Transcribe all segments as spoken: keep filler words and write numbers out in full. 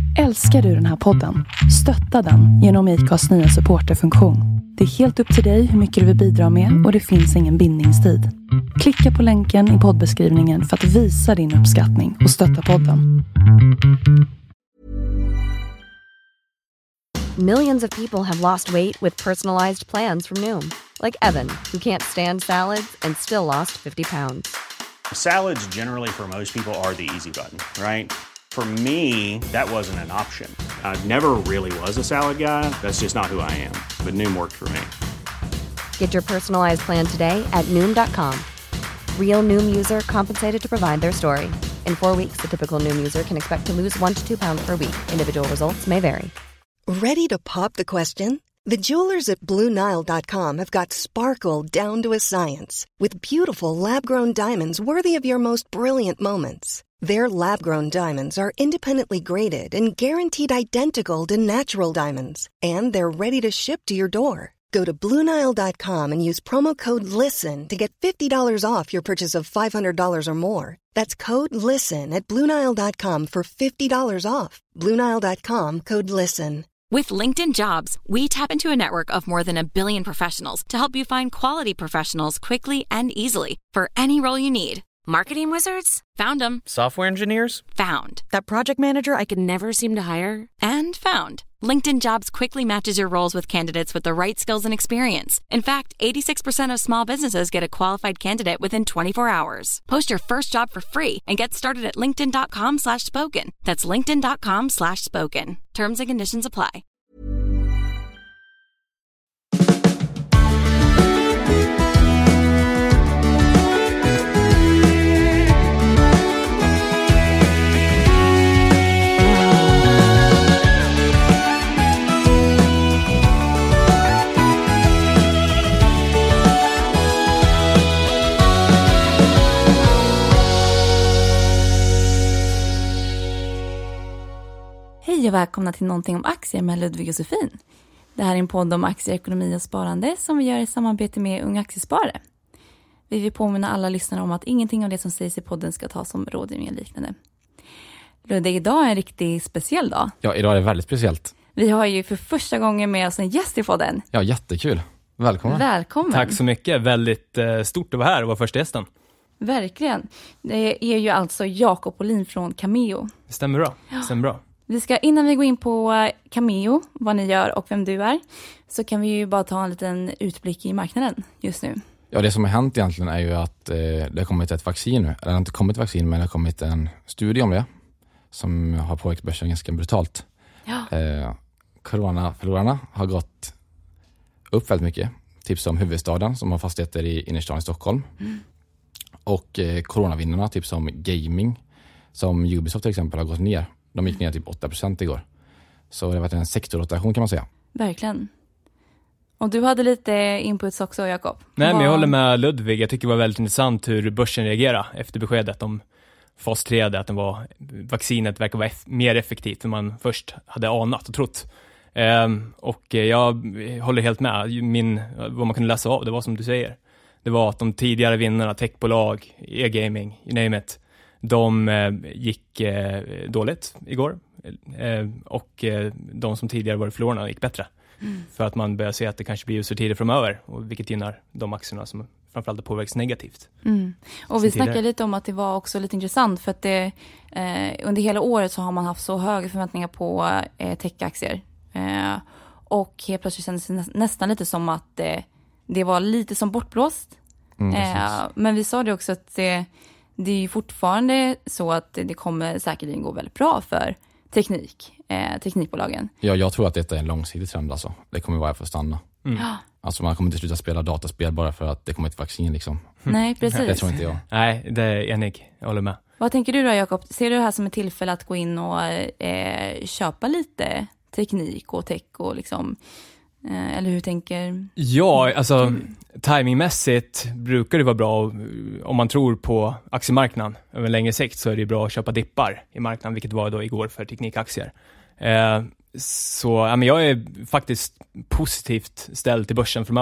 Älskar du den här podden? Stötta den genom I C A:s nya supporterfunktion. Det är helt upp till dig hur mycket du vill bidra med och det finns ingen bindningstid. Klicka på länken i poddbeskrivningen för att visa din uppskattning och stötta podden. Millions of people have lost weight with personalized plans from Noom. Like Evan, who can't stand salads and still lost fifty pounds. Salads generally for most people are the easy button, right? For me, that wasn't an option. I never really was a salad guy. That's just not who I am. But Noom worked for me. Get your personalized plan today at Noom dot com. Real Noom user compensated to provide their story. In four weeks, the typical Noom user can expect to lose one to two pounds per week. Individual results may vary. Ready to pop the question? The jewelers at Blue Nile dot com have got sparkle down to a science with beautiful lab-grown diamonds worthy of your most brilliant moments. Their lab-grown diamonds are independently graded and guaranteed identical to natural diamonds. And they're ready to ship to your door. Go to Blue Nile dot com and use promo code LISTEN to get fifty dollars off your purchase of five hundred dollars or more. That's code LISTEN at Blue Nile dot com for fifty dollars off. Blue Nile dot com, code LISTEN. With LinkedIn Jobs, we tap into a network of more than a billion professionals to help you find quality professionals quickly and easily for any role you need. Marketing wizards? Found them. Software engineers? Found. That project manager I could never seem to hire? And found. LinkedIn Jobs quickly matches your roles with candidates with the right skills and experience. In fact, eighty-six percent of small businesses get a qualified candidate within twenty-four hours. Post your first job for free and get started at linkedin dot com slash spoken. That's linkedin dot com slash spoken. Terms and conditions apply. Hej och välkomna till någonting om aktier med Ludvig och Josefin. Det här är en podd om aktier, ekonomi och sparande som vi gör i samarbete med Unga Aktiesparare. Vi vill påminna alla lyssnare om att ingenting av det som sägs i podden ska tas som rådgivning eller liknande. Ludvig, idag är en riktigt speciell dag. Ja, idag är det väldigt speciellt. Vi har ju för första gången med oss en gäst i podden. Ja, jättekul. Välkommen. Välkommen. Tack så mycket. Väldigt eh, stort att vara här och vara första gästen. Verkligen. Det är ju alltså Jakob Olin från Cameo. Det stämmer bra. Det stämmer bra. Vi ska, innan vi går in på Cameo, vad ni gör och vem du är, så kan vi ju bara ta en liten utblick i marknaden just nu. Ja, det som har hänt egentligen är ju att eh, det har kommit ett vaccin nu. Eller det har inte kommit ett vaccin, men det har kommit en studie om det som har påverkat börsen ganska brutalt. Ja. Eh, coronaförlorarna har gått upp väldigt mycket. Typ som huvudstaden som har fastigheter i innerstan i Stockholm. Mm. Och eh, coronavinnarna, typ som gaming, som Ubisoft till exempel, har gått ner. De gick ner typ åtta procent igår. Så det har varit en sektorrotation kan man säga. Verkligen. Och du hade lite inputs också, Jakob. Nej, men jag håller med Ludvig. Jag tycker det var väldigt intressant hur börsen reagerade efter beskedet om fas tre, att den var, vaccinet verkar vara eff- mer effektivt än man först hade anat och trott. Ehm, och jag håller helt med. Min, vad man kunde läsa av, det var som du säger. Det var att de tidigare vinnarna, techbolag, e-gaming, you name it, de eh, gick eh, dåligt igår. Eh, och eh, de som tidigare var förlorarna gick bättre. Mm. För att man börjar se att det kanske blir ljusare tider framöver. Och vilket gynnar de aktierna som framförallt har påverkats negativt. Mm. Och vi snackade lite om att det var också lite intressant. För att det, eh, under hela året så har man haft så höga förväntningar på eh, techaktier. Eh, och helt plötsligt kändes det nä- nästan lite som att eh, det var lite som bortblåst. Mm, eh, men vi sa det också att det, det är ju fortfarande så att det kommer säkert gå väldigt bra för teknik, eh, teknikbolagen. Ja, jag tror att detta är en långsiktig trend alltså. Det kommer vara för att stanna. Mm. Alltså man kommer inte sluta spela dataspel bara för att det kommer ett vaccin liksom. Nej, precis. Det tror inte jag. Nej, det är enig. Jag håller med. Vad tänker du då, Jakob? Ser du det här som ett tillfälle att gå in och eh, köpa lite teknik och tech och liksom, eh, eller hur tänker? Ja, alltså timingmässigt brukar det vara bra om man tror på aktiemarknaden över en längre sikt, så är det bra att köpa dippar i marknaden, vilket var då igår för teknikaktier. Eh, så ja, men jag är faktiskt positivt ställd till börsen framöver.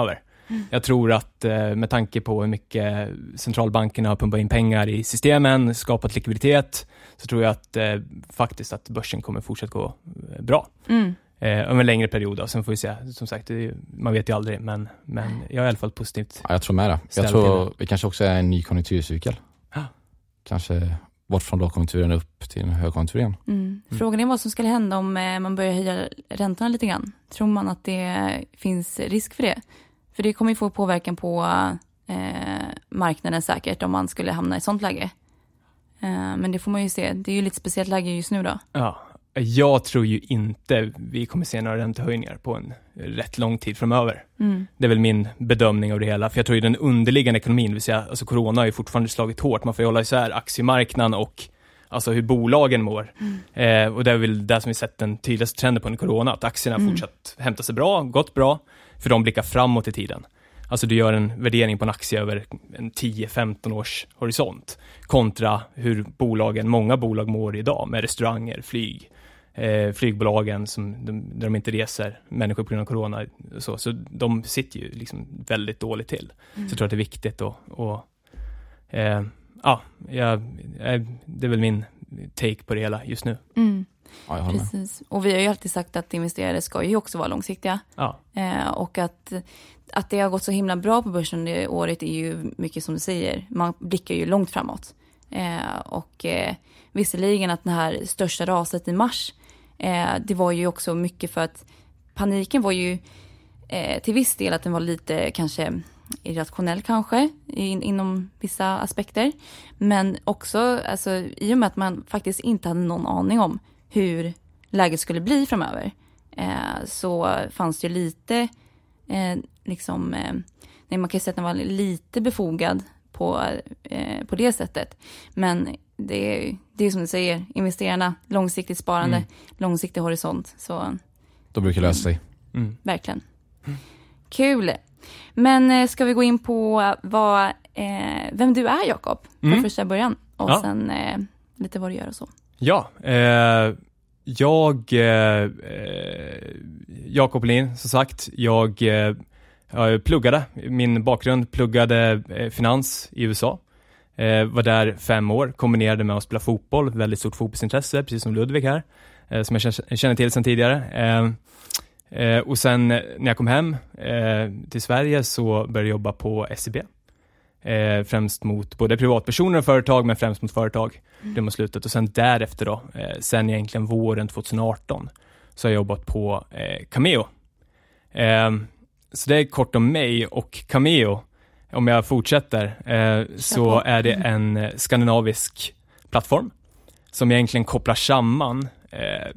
Mm. Jag tror att eh, med tanke på hur mycket centralbankerna har pumpat in pengar i systemen, skapat likviditet, så tror jag att eh, faktiskt att börsen kommer fortsätta gå eh, bra. Mm. Eh, över en längre period då. Sen får vi se, som sagt, det, man vet ju aldrig, men, men jag är i alla fall positivt. Ja, jag tror med det. Jag tror det kanske också är en ny konjunkturcykel. Ah. Kanske bort från lågkonjunkturen upp till en högkonjunktur igen. Mm. Mm. Frågan är vad som skulle hända om man börjar höja räntorna lite grann. Tror man att det finns risk för det? För det kommer ju få påverkan på eh, marknaden säkert om man skulle hamna i ett sånt läge. Eh, men det får man ju se. Det är ju lite speciellt läge just nu då. Ja, jag tror ju inte vi kommer se några räntehöjningar på en rätt lång tid framöver. Mm. Det är väl min bedömning av det hela. För jag tror ju den underliggande ekonomin, vill säga, alltså corona har ju fortfarande slagit hårt. Man får hålla isär aktiemarknaden och alltså hur bolagen mår. Mm. Eh, och det är väl det som vi sett den tydligaste trenden på under corona. Att aktierna mm. fortsatt hämta sig bra, gått bra. För de blickar framåt i tiden. Alltså du gör en värdering på en aktie över en tio femton års horisont. Kontra hur bolagen, många bolag mår idag med restauranger, flyg. Eh, flygbolagen som de, där de inte reser människor på grund av corona. Så, så de sitter ju liksom väldigt dåligt till. Mm. Så jag tror att det är viktigt att... Och, eh, ja, jag, jag, det är väl min take på det hela just nu. Mm. Ja, precis. Och vi har ju alltid sagt att investerare ska ju också vara långsiktiga. Ja. Eh, och att, att det har gått så himla bra på börsen det året är ju mycket som du säger. Man blickar ju långt framåt. Eh, och eh, visserligen att den här största raset i mars, eh, det var ju också mycket för att paniken var ju eh, till viss del att den var lite kanske irrationell kanske in, inom vissa aspekter. Men också alltså, i och med att man faktiskt inte hade någon aning om hur läget skulle bli framöver, eh, så fanns det lite eh, liksom, eh, nej, man kan säga att den var lite befogad på, eh, på det sättet. Men det är, det är som du säger, investerarna, långsiktigt sparande, mm. långsiktig horisont. Så, då brukar det lösa sig. Mm. Verkligen. Mm. Kul. Men eh, ska vi gå in på vad, eh, vem du är, Jakob, för mm. första början. Och ja. sen eh, lite vad du gör och så. Ja, eh, jag, eh, Jakob Lin, som sagt, jag, eh, jag pluggade, min bakgrund pluggade eh, finans i U S A. Eh, var där fem år, kombinerade med att spela fotboll, väldigt stort fotbollsintresse, precis som Ludvig här, eh, som jag känner, känner till sedan tidigare. Eh, eh, och sen när jag kom hem eh, till Sverige så började jag jobba på S E B. Eh, främst mot både privatpersoner och företag, men främst mot företag. Mm. Det var slutet. Och sen därefter då, eh, sen egentligen våren tjugo arton, så har jag jobbat på eh, Cameo. Eh, så det är kort om mig och Cameo. Om jag fortsätter eh, så är det en skandinavisk plattform som egentligen kopplar samman eh,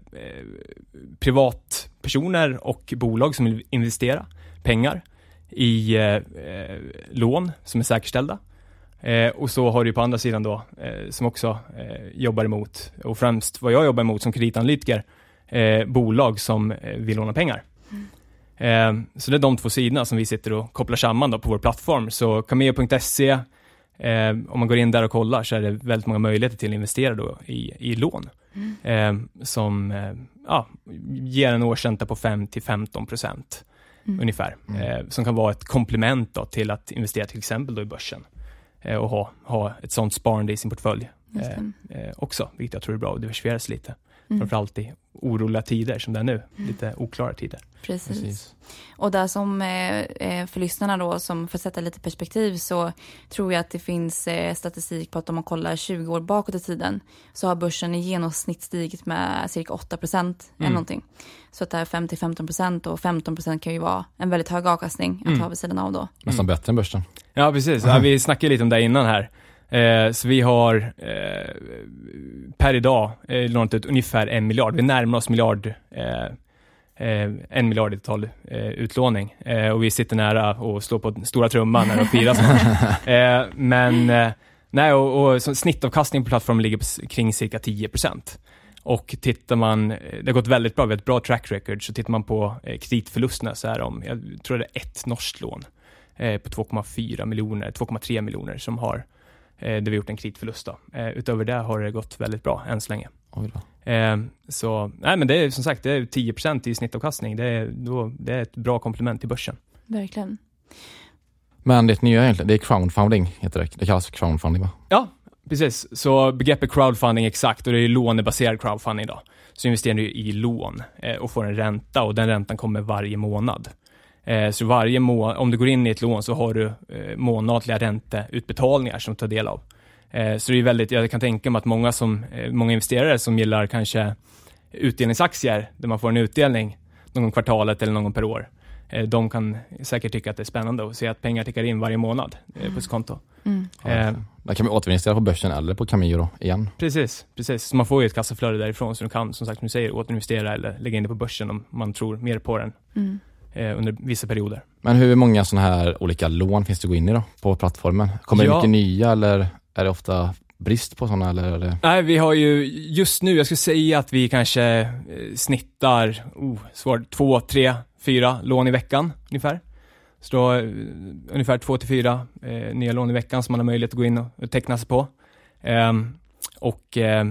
privatpersoner och bolag som vill investera pengar i eh, lån som är säkerställda. Eh, och så har du på andra sidan då eh, som också eh, jobbar emot, och främst vad jag jobbar emot som kreditanalytiker, eh, bolag som eh, vill låna pengar. Mm. Eh, så det är de två sidorna som vi sitter och kopplar samman då på vår plattform. Så cameo punkt se, eh, om man går in där och kollar, så är det väldigt många möjligheter till att investera då i, i lån. Mm. Eh, som eh, ja, ger en årsränta på fem till femton procent. Mm. Ungefär. Mm. Eh, som kan vara ett komplement då till att investera till exempel då i börsen. Eh, och ha, ha ett sånt sparande i sin portfölj eh, eh, också. Vilket jag tror är bra att diversifiera sig lite. Mm. Framförallt i oroliga tider som det är nu. Mm. Lite oklara tider. Precis. Precis. Och där som eh, för lyssnarna då, som får sätta lite perspektiv, så tror jag att det finns eh, statistik på att om man kollar tjugo år bakåt i tiden, så har börsen i genomsnitt stigit med cirka åtta procent eller mm. någonting. Så att det är fem till femton procent, och femton procent kan ju vara en väldigt hög avkastning att mm. ha vid sidan av då. Nästan mm. bättre än börsen. Ja, precis. Ja, vi snackade lite om det innan här. Eh, så vi har eh, per idag eh, lånat ut ungefär en miljard. Vi närmar oss miljard, eh, eh, en miljard i total eh, utlåning. Eh, och vi sitter nära och slår på stora trumman när det firas. eh, men eh, nej, och, och så snittavkastning på plattformen ligger på, kring cirka tio procent. Och tittar man, det har gått väldigt bra, vi har ett bra track record, så tittar man på eh, kreditförlusterna, så är de, jag tror det är ett norskt lån eh, på två komma fyra miljoner, två komma tre miljoner som har där vi gjort en kreditförlust då. Eh, utöver det har det gått väldigt bra än så länge. Eh, så, nej men det är som sagt, det är tio procent i snittavkastning. Det är, då, det är ett bra komplement till börsen. Verkligen. Men det nya egentligen, det är crowdfunding heter det. Det kallas för crowdfunding va? Ja, precis. Så begreppet crowdfunding exakt, och det är lånebaserad crowdfunding då. Så investerar du i lån eh, och får en ränta, och den räntan kommer varje månad. Eh, så varje må- om du går in i ett lån så har du eh, månatliga ränteutbetalningar som du tar del av. Eh, så det är väldigt, jag kan tänka mig att många, som, eh, många investerare som gillar kanske utdelningsaktier där man får en utdelning någon kvartalet eller någon per år. Eh, de kan säkert tycka att det är spännande att se att pengar tickar in varje månad eh, på sitt konto. Mm. Eh, Där kan man återinvestera på börsen eller på Cameo då, igen. Precis, precis. Så man får ju ett kassaflöde därifrån, så du kan, som sagt, som du säger, återinvestera eller lägga in det på börsen om man tror mer på den Mm. eh, under vissa perioder. Men hur många sådana här olika lån finns det att gå in i då på plattformen? Kommer Ja. det mycket nya eller är det ofta brist på sådana? Eller är det... Nej, vi har ju just nu, jag skulle säga att vi kanske eh, snittar oh, svår, två, tre, fyra lån i veckan ungefär. Så då, eh, ungefär två till fyra eh, nya lån i veckan som man har möjlighet att gå in och, och teckna sig på. Eh, och eh,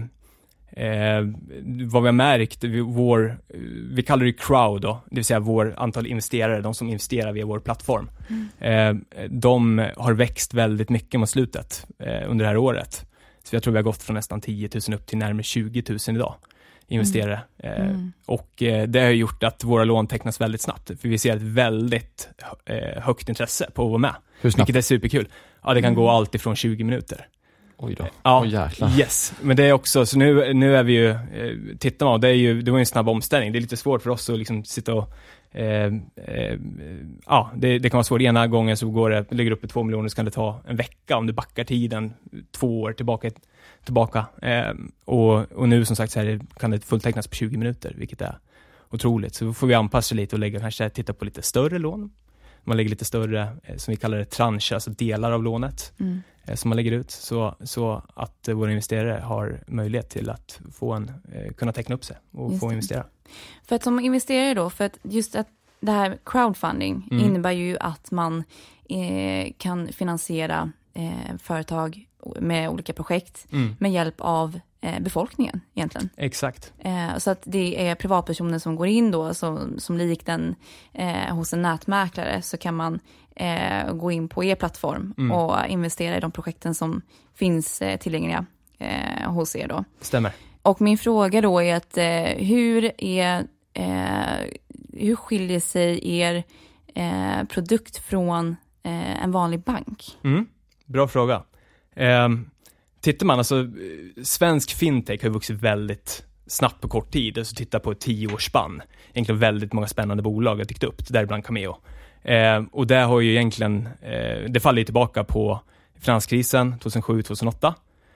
eh, vad vi har märkt, vi, vår, vi kallar det crowd då, det vill säga vår antal investerare, de som investerar via vår plattform. Mm. Eh, de har växt väldigt mycket mot slutet eh, under det här året. Så jag tror vi har gått från nästan tio tusen upp till närmare tjugo tusen idag investerare. Mm. Mm. Eh, och eh, det har gjort att våra lån tecknas väldigt snabbt. För vi ser ett väldigt eh, högt intresse på att vara med. Hur snabbt? Vilket är superkul. Ja, det kan Mm. gå allt ifrån tjugo minuter. Oj då. Ja, Oj, jäklar. yes. Men det är också, så nu, nu är vi ju, eh, tittar man, det är ju, det var ju en snabb omställning. Det är lite svårt för oss att liksom sitta och Eh, eh, ja, det, det kan vara svårt. Ena gången så går det, ligger upp i två miljoner, så kan det ta en vecka om du backar tiden två år tillbaka. tillbaka. Eh, och, och nu som sagt så här, kan det fulltecknas på tjugo minuter, vilket är otroligt. Så får vi anpassa lite och lägga, kanske titta på lite större lån. Man lägger lite större, eh, som vi kallar det, trancher, alltså delar av lånet Mm. eh, som man lägger ut, så, så att eh, våra investerare har möjlighet till att få en, eh, kunna teckna upp sig och Just få det. investera. För att som investerare då, för att just att det här crowdfunding Mm. innebär ju att man eh, kan finansiera eh, företag med olika projekt Mm. med hjälp av eh, befolkningen egentligen. Exakt. Eh, så att det är privatpersoner som går in då, som, som likt en, eh, hos en nätmäklare, så kan man eh, gå in på er plattform Mm. och investera i de projekten som finns eh, tillgängliga eh, hos er då. Stämmer. Och min fråga då är att eh, hur är eh, hur skiljer sig er eh, produkt från eh, en vanlig bank? Mm. Bra fråga. Eh, tittar man, alltså svensk fintech har vuxit väldigt snabbt på kort tid. Alltså titta på ett tioårsspann. Egentligen väldigt många spännande bolag har dykt upp, däribland Cameo. Eh, och det har ju egentligen, eh, det faller ju tillbaka på finanskrisen tjugohundrasju tjugohundraåtta.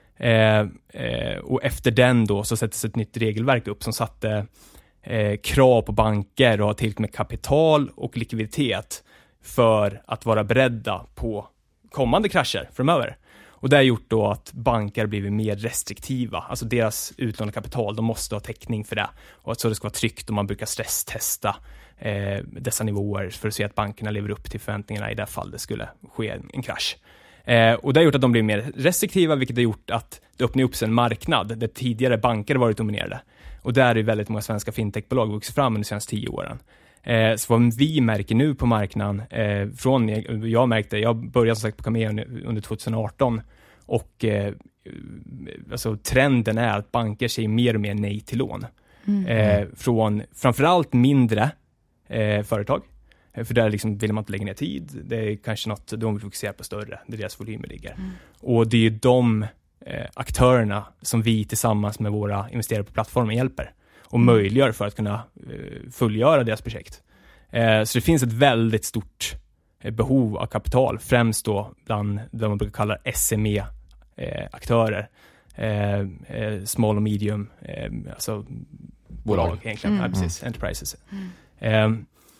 Eh, eh, och efter den då så sätts ett nytt regelverk upp som satte eh, krav på banker och ha tillräckligt med kapital och likviditet för att vara beredda på kommande krascher framöver. Och det har gjort då att banker blivit mer restriktiva. Alltså deras utlånekapital, de måste ha täckning för det. Och att så det ska vara tryggt, och man brukar stresstesta eh, dessa nivåer för att se att bankerna lever upp till förväntningarna i det fall det skulle ske en, en krasch. Eh, och det har gjort att de blir mer restriktiva, vilket har gjort att det öppnar upp sig en marknad där tidigare banker varit dominerade. Och där är väldigt många svenska fintechbolag vuxit fram under de senaste tio åren. Eh, så vad vi märker nu på marknaden, eh, från, jag märkte, jag började som sagt på Cameo under tjugoarton, och eh, alltså, trenden är att banker säger mer och mer nej till lån. Mm. Eh, från framförallt mindre eh, företag. För där liksom vill man inte lägga ner tid. Det är kanske något de vill fokusera på större, där deras volymer ligger. Mm. Och det är de eh, aktörerna som vi tillsammans med våra investerare på plattformen hjälper och mm. möjliggör för att kunna eh, fullgöra deras projekt. Eh, så det finns ett väldigt stort eh, behov av kapital, främst då bland det man brukar kalla S M E-aktörer. Eh, eh, small och medium, eh, alltså bolag egentligen, mm. ja, precis, enterprises. Mm. Eh,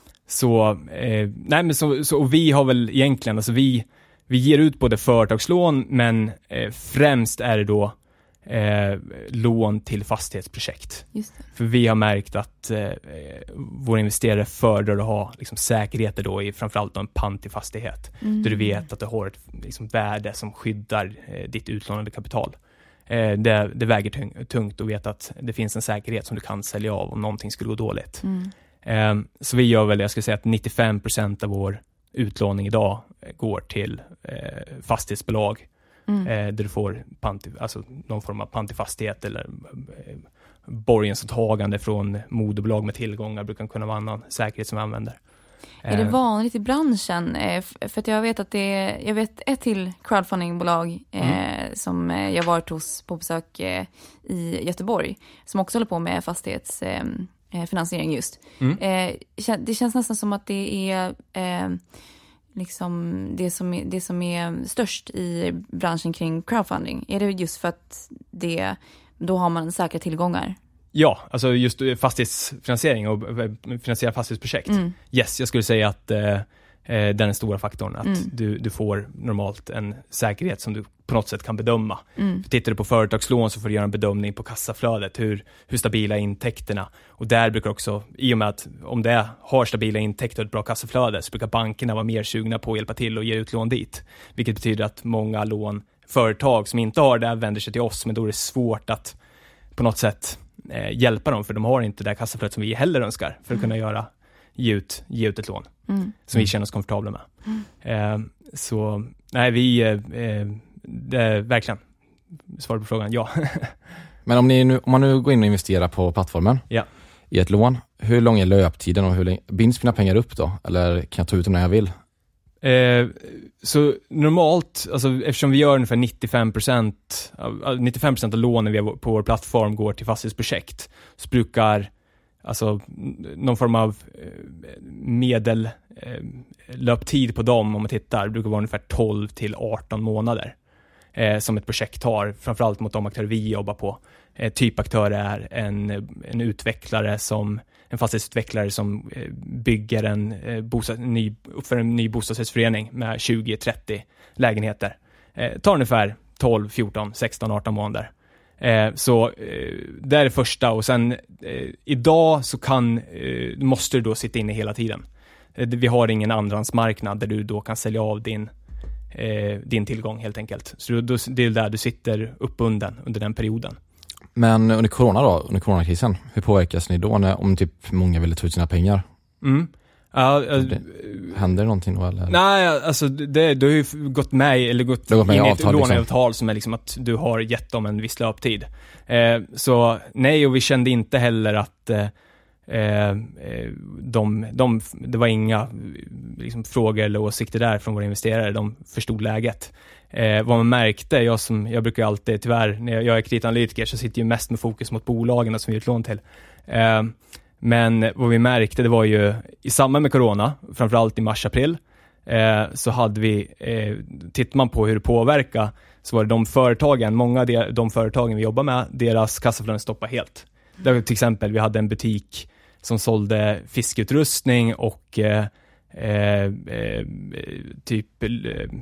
Så, eh, nej men så, så och vi har väl egentligen, alltså vi, vi ger ut både företagslån, men eh, främst är det då eh, lån till fastighetsprojekt. Just det. För vi har märkt att eh, våra investerare föredrar att ha liksom, säkerheter då i framförallt en pant i fastighet. Mm. Där du vet att du har ett liksom, värde som skyddar eh, ditt utlånade kapital. Eh, det, det väger tung, tungt att veta att det finns en säkerhet som du kan sälja av om någonting skulle gå dåligt. Mm. Um, så vi gör väl, jag skulle säga att nittiofem procent av vår utlåning idag går till eh, fastighetsbolag mm. eh, där du får pant, alltså någon form av pant i fastighet eller eh, borgensåtagande från moderbolag med tillgångar brukar kunna vara annan säkerhet som vi använder. Är det vanligt i branschen? För att jag vet att det är, jag vet ett till crowdfundingbolag mm. eh, som jag varit hos på besök eh, i Göteborg som också håller på med fastighetsfinansiering eh, just. Mm. Eh, det känns nästan som att det är eh, liksom det som är, det som är störst i branschen kring crowdfunding. Är det just för att det, då har man säkra tillgångar? Ja, alltså just fastighetsfinansiering och finansiera fastighetsprojekt. Mm. Yes, jag skulle säga att eh, den är stora faktorn. Att mm. du, du får normalt en säkerhet som du på något sätt kan bedöma. Mm. Tittar du på företagslån så får du göra en bedömning på kassaflödet. Hur, hur stabila är intäkterna? Och där brukar också, i och med att om det har stabila intäkter och ett bra kassaflöde så brukar bankerna vara mer sugna på att hjälpa till och ge ut lån dit. Vilket betyder att många lån, företag som inte har det vänder sig till oss, men då är det svårt att på något sätt Eh, hjälpa dem, för de har inte det kassaflödet som vi heller önskar för att mm. kunna göra, ge ut, ge ut ett lån mm. som vi känner oss komfortabla med. Mm. Eh, så nej, vi eh, det är verkligen svar på frågan, ja. Men om, ni nu, om man nu går in och investerar på plattformen ja. i ett lån, hur lång är löptiden och hur länge, binds mina pengar upp då? Eller kan jag ta ut dem när jag vill? Eh, så normalt, alltså, eftersom vi gör ungefär nittiofem procent nittiofem procent av lånen vi har på vår plattform går till fastighetsprojekt, så brukar alltså någon form av eh, medel eh, löptid på dem, om man tittar, brukar vara ungefär tolv till arton månader eh, som ett projekt har, framförallt mot de aktörer vi jobbar på. Eh, typaktörer är en, en utvecklare som en fastighetsutvecklare som eh, bygger en, eh, bostad, en ny, för en ny bostadsrättsförening med tjugo trettio lägenheter. Eh, tar ungefär tolv, fjorton, sexton, arton månader. Eh, så eh, det är det första, och sen eh, idag så kan, eh, måste du då sitta inne hela tiden. Eh, vi har ingen andrahandsmarknad där du då kan sälja av din, eh, din tillgång helt enkelt. Så då, det är där du sitter uppbunden under den perioden. Men under corona då, under coronakrisen, hur påverkas ni då när, om typ många vill ta ut sina pengar? Mm. Ja, äh, det, händer det någonting då eller? Nej, alltså det, du har ju gått med eller gått, gått med in i ett låneavtal liksom, som är liksom att du har gett dem en viss löptid. Eh, så nej, och vi kände inte heller att eh, eh, de, de, det var inga liksom, frågor eller åsikter där från våra investerare. De förstod läget. Eh, vad man märkte, jag som jag brukar alltid tyvärr, när jag är kreditanalytiker så sitter ju mest med fokus mot bolagen som vi ger ett lån till. Eh, men vad vi märkte, det var ju i samband med corona, framförallt i mars-april, eh, så hade vi, eh, tittar man på hur det påverkar, så var det de företagen, många av de, de företagen vi jobbar med, deras kassaflöden stoppade helt. Där, till exempel, vi hade en butik som sålde fiskeutrustning och eh, Eh, eh, typ eh,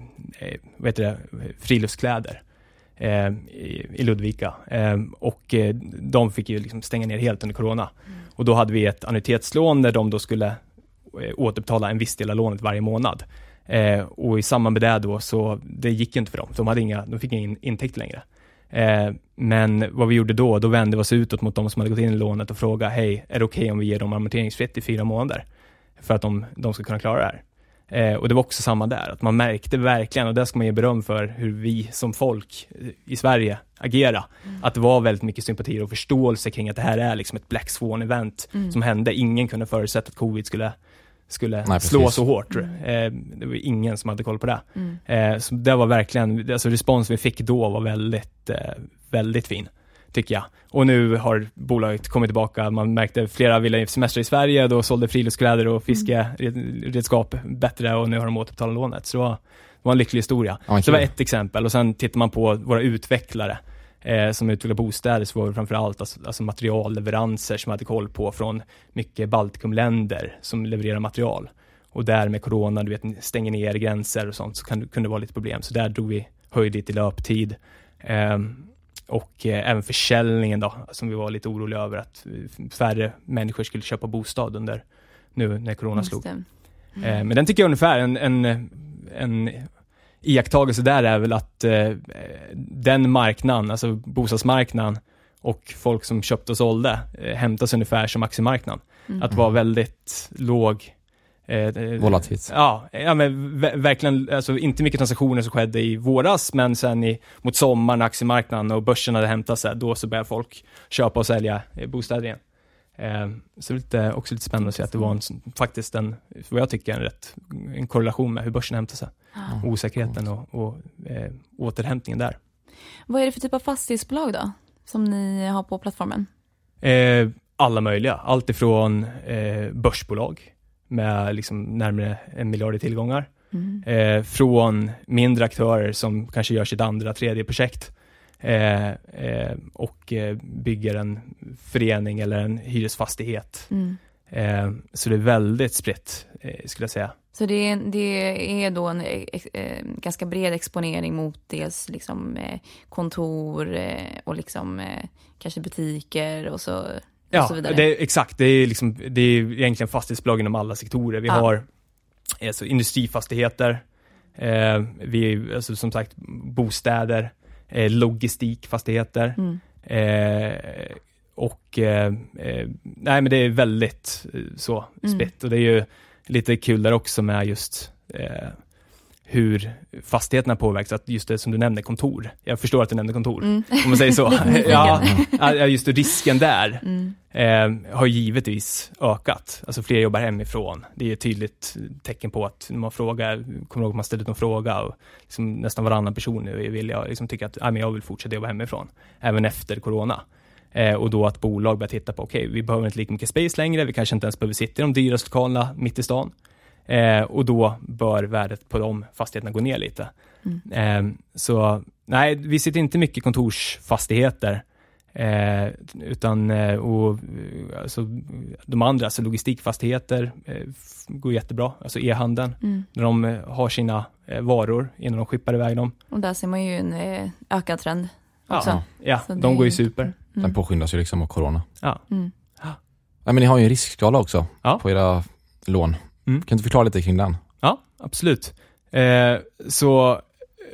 vad heter det, friluftskläder eh, i, i Ludvika eh, och eh, de fick ju liksom stänga ner helt under corona mm. och då hade vi ett annuitetslån där de då skulle eh, återbetala en viss del av lånet varje månad eh, och i samband med det då så det gick inte för dem, de, hade inga, de fick ingen intäkt längre eh, men vad vi gjorde då, då vände vi oss utåt mot de som hade gått in i lånet och frågade, hej, är det okej okay om vi ger dem amorteringsfritt i fyra månader för att de, de ska kunna klara det här. Eh, och det var också samma där, att man märkte verkligen, och det ska man ge beröm för, hur vi som folk i Sverige agerar. Mm. Att det var väldigt mycket sympati och förståelse kring att det här är liksom ett Black Swan-event mm. som hände. Ingen kunde förutsätta att covid skulle, skulle Nej, slå så hårt. Mm. Eh, det var ingen som hade koll på det. Mm. Eh, så det var verkligen, alltså responsen vi fick då var väldigt, eh, väldigt fin, tycker jag. Och nu har bolaget kommit tillbaka. Man märkte flera ville semester i Sverige, då sålde friluftskläder och fiskeredskap bättre och nu har de återbetalat lånet. Så det var, det var en lycklig historia. Okay. Så det var ett exempel. Och sen tittar man på våra utvecklare eh, som utvecklar bostäder, så var det framförallt alltså, alltså materialleveranser som hade koll på från mycket Baltikumländer som levererar material. Och där med corona, du vet, stänger ner gränser och sånt, så kan, kunde det vara lite problem. Så där drog vi höjd i löptid. Eh, Och eh, även försäljningen då, som vi var lite oroliga över, att färre människor skulle köpa bostad under nu när corona slog. Mm. Eh, men den tycker jag ungefär, en, en, en iakttagelse där är väl att eh, den marknaden, alltså bostadsmarknaden och folk som köpte och sålde, eh, hämtas ungefär som aktiemarknaden. Mm. Att vara väldigt låg Eh, Volatilt. Ja, ja men v- verkligen, alltså inte mycket transaktioner som skedde i våras, men sen i, mot sommaren, aktiemarknaden och börsen hade hämtat sig, då så började folk köpa och sälja eh, bostäder igen. Eh, så det är också lite spännande att se att det var en, faktiskt en, vad jag tycker, en, rätt, en korrelation med hur börsen hämtar sig. Mm. Osäkerheten och, och eh, återhämtningen där. Vad är det för typ av fastighetsbolag då, som ni har på plattformen? Eh, alla möjliga, allt ifrån eh, börsbolag med liksom närmare en miljard i tillgångar. Mm. Eh, från mindre aktörer som kanske gör sitt andra, tredje projekt eh, eh, och eh, bygger en förening eller en hyresfastighet. Mm. Eh, så det är väldigt spritt, eh, skulle jag säga. Så det är, det är då en eh, ganska bred exponering mot dels liksom, eh, kontor eh, och liksom, eh, kanske butiker och så. Ja, det är, exakt. Det är, liksom, det är egentligen fastighetsbolag inom alla sektorer. Vi ja. har alltså, industrifastigheter, eh, vi alltså, som sagt bostäder, eh, logistikfastigheter mm. eh, och eh, nej, men det är väldigt så spritt. Mm. Och det är ju lite kul där också med just eh, hur fastigheterna påverkas, att just det som du nämnde, kontor. Jag förstår att du nämnde kontor, mm. om man säger så. ja, just det, risken där mm. eh, har givetvis ökat. Alltså fler jobbar hemifrån. Det är ett tydligt tecken på att man frågar, kommer ihåg att man ställer ut en fråga och liksom nästan varannan person nu vill jag liksom tycka att ah, men jag vill fortsätta jobba hemifrån, även efter corona. Eh, och då att bolag börjar titta på, okej, okay, vi behöver inte lika mycket space längre, vi kanske inte ens behöver sitta i de dyraste lokalerna mitt i stan. Eh, och då bör värdet på de fastigheterna gå ner lite. Mm. Eh, så nej, vi sitter inte mycket kontorsfastigheter eh, utan eh, och, alltså, de andra, alltså logistikfastigheter eh, f- går jättebra, alltså e-handeln, mm. när de eh, har sina eh, varor innan de skippar iväg dem. Och där ser man ju en eh, ökad trend också. Ja, ja de det... går ju super. Mm. Den påskyndas ju liksom av corona. Ja. Mm. Ja, men ni har ju en riskskala också ja. på era lån. Mm. Kan du förklara lite kring den? Ja, absolut. Eh, så eh,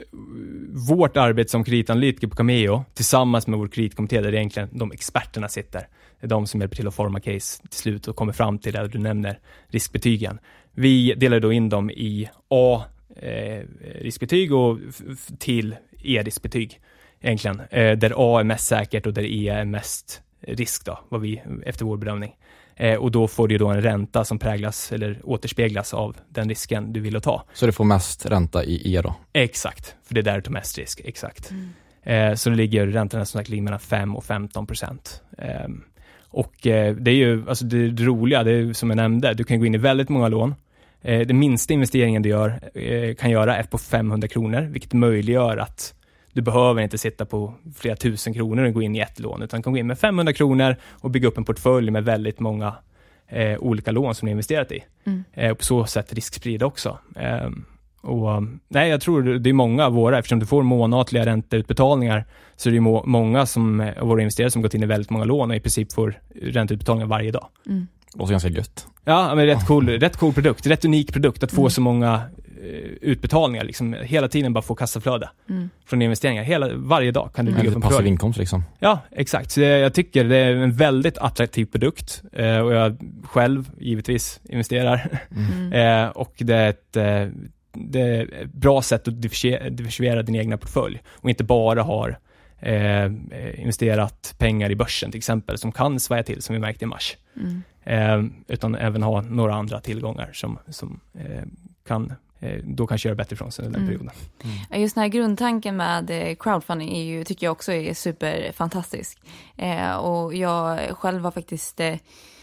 vårt arbete som kreditanalytiker på Cameo tillsammans med vår kreditkommitté, där egentligen de experterna sitter, det är de som hjälper till att forma case till slut och kommer fram till det du nämner, riskbetygen. Vi delar då in dem i A eh, riskbetyg och f- till E-riskbetyg egentligen, eh, där A är mest säkert och där E är mest risk då, vad vi efter vår bedömning. Eh, och då får du då en ränta som präglas eller återspeglas av den risken du vill ta. Så det får mest ränta i E då? Exakt, för det är där du tar mest risk, exakt. Mm. Eh, så det ligger räntorna som sagt ligger mellan fem och femton procent. Eh, och eh, det är ju, alltså det, det roliga, det är som jag nämnde, du kan gå in i väldigt många lån. Eh, den minsta investeringen du gör, eh, kan göra är på femhundra kronor, vilket möjliggör att du behöver inte sitta på flera tusen kronor och gå in i ett lån, utan kan gå in med femhundra kronor och bygga upp en portfölj med väldigt många eh, olika lån som du investerat i. Mm. Eh, och på så sätt risksprida också. Eh, och, nej, jag tror det är många av våra, eftersom du får månatliga ränteutbetalningar, så är det må- många som, av våra investerare som gått in i väldigt många lån och i princip får ränteutbetalningar varje dag. Mm. Det låter ganska gött. Ja, men rätt cool, rätt cool produkt, rätt unik produkt att få mm. så många utbetalningar, liksom hela tiden bara få kassaflöde mm. från investeringar. Hela, varje dag kan du bygga mm. upp en passiv inkomst liksom. Ja, exakt. Så jag, jag tycker det är en väldigt attraktiv produkt eh, och jag själv givetvis investerar. Mm. eh, och det är ett eh, det är ett bra sätt att diversifiera din egna portfölj och inte bara har eh, investerat pengar i börsen till exempel, som kan svaja till, som vi märkte i mars. Mm. Eh, utan även ha några andra tillgångar som, som eh, kan då kanske göra bättre från sig under den perioden. Mm. Just den här grundtanken med crowdfunding är ju, tycker jag också är superfantastisk. Eh, och jag själv har faktiskt eh,